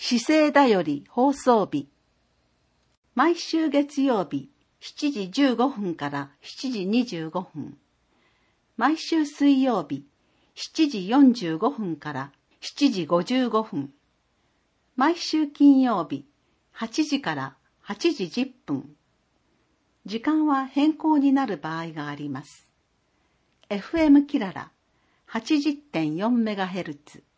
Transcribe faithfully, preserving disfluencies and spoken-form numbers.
姿勢だより放送日。毎週月曜日しちじじゅうごふんからしちじにじゅうごふん。毎週水曜日しちじよんじゅうごふんからしちじごじゅうごふん。毎週金曜日はちじからはちじじゅっぷん。時間は変更になる場合があります。エフエム キララ はちじゅってんよんメガヘルツ。